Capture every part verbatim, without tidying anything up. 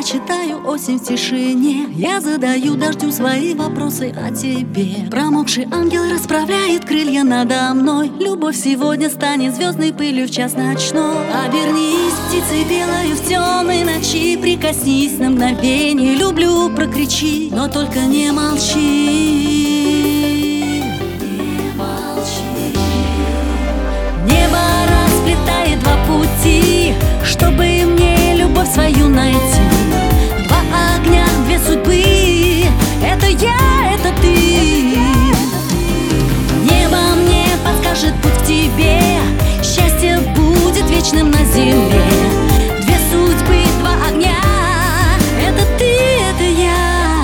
я читаю осень в тишине. Я задаю дождю свои вопросы о тебе. Промокший ангел расправляет крылья надо мной. Любовь сегодня станет звездной пылью в час ночной. Обернись птицей белою в темной ночи. Прикоснись на мгновение, люблю, прокричи, но только не молчи. Не молчи. Небо расплетает два пути, чтобы мне любовь свою найти. Два огня, две судьбы, это я, это ты. Небо мне подскажет путь к тебе, счастье будет вечным на земле. Две судьбы, два огня, это ты, это я.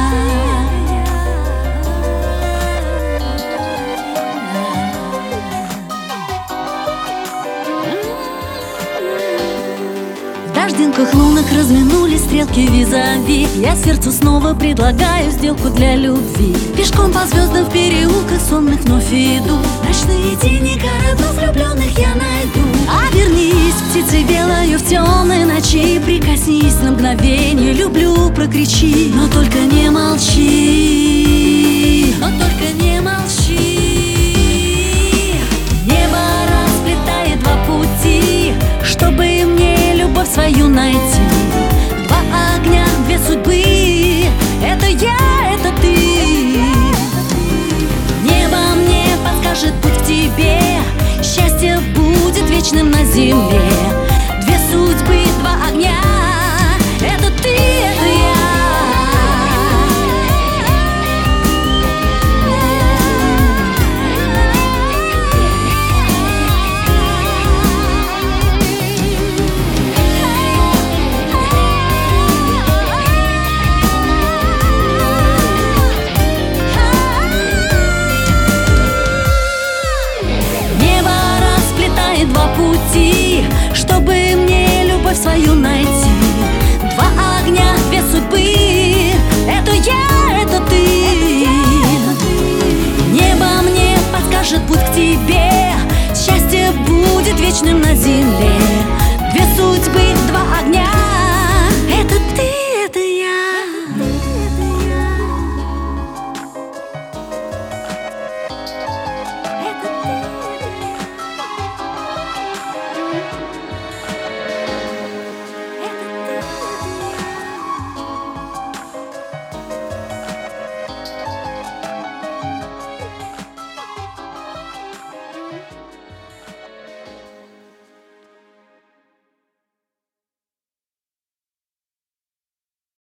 В дождинках лунок разминулись стрелки визави. Я сердцу снова предлагаю сделку для любви. Пешком по звездам в переулках сонных вновь иду. Ночные тени городов влюбленных я найду. Обернись птицей белою в темной ночи. Прикоснись на мгновение, люблю, прокричи, но только не молчи. Но только не молчи. Небо расплетает два пути, чтобы мне любовь свою найти. Два огня, две судьбы, это я, это ты. Небо мне подскажет путь к тебе, счастье будет вечным на земле.